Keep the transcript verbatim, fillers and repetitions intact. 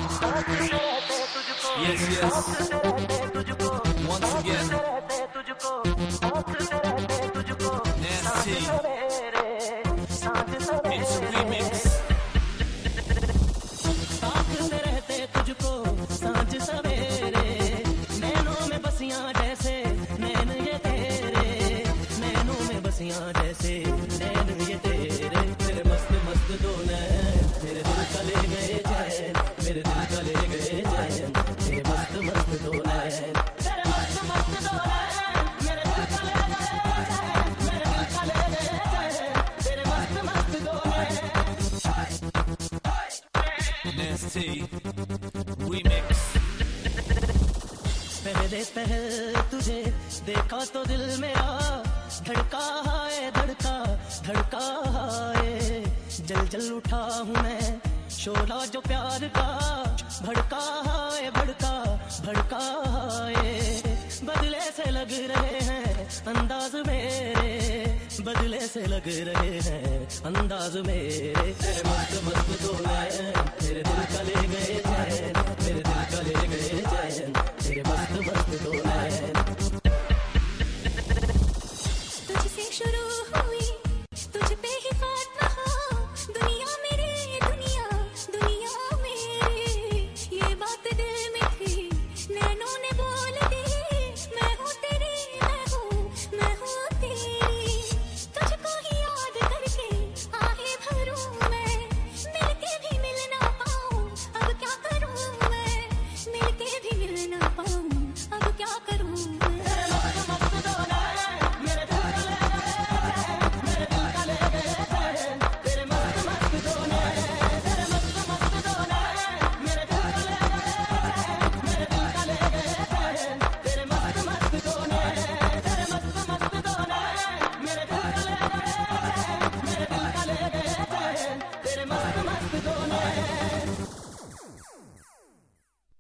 Yes, yes. Once again, Nasty. It's a remix. ताकते रहते तुझको सांझ सवेरे, नैनों में बसियां जैसे नैन ये तेरे, नैनों में बसियां जैसे नैन ये तेरे, तेरे मस्त मस्त दो नैन मेरे दिल का ले गए चैन, मेरे दिल का ले गए चैन, तेरे मस्त मस्त दो नैन, तेरे मस्त मस्त दो नैन मेरे दिल का ले गए चैन, मेरे दिल का ले गए चैन, तेरे मस्त मस्त दो नैन। Nasty remix. पहले पहल तुझे देखा तो दिल मेरा धड़का है, धड़का धड़का है, जल जल उठा हूँ मैं शोला जो प्यार का, भड़का है भड़का भड़का है, बदले से लग रहे हैं अंदाज मेरे, बदले से लग रहे हैं अंदाज मेरे, तेरे मस्त मस्त दो नैन तेरे दिल का ले गए चैन, मेरे दिल का ले गए चैन, तेरे मस्त मस्त दो नैन। तुझसे शुरू हुई तुझ पे ही खात्मा हो, दुनिया मेरे दुनिया दुनिया मेरे, ये बात दिल में थी नैनों ने बोल दी, मैं हूँ तेरी मैं हूँ मैं हूँ तेरी, तुझको ही याद करके आहे भरूं मैं, मिलके भी मिल ना पाऊँ अब क्या करूँ मैं, मिलके भी मिल ना पाऊँ अब क्या करूँ मैं। तेरे मस्त मस्त दो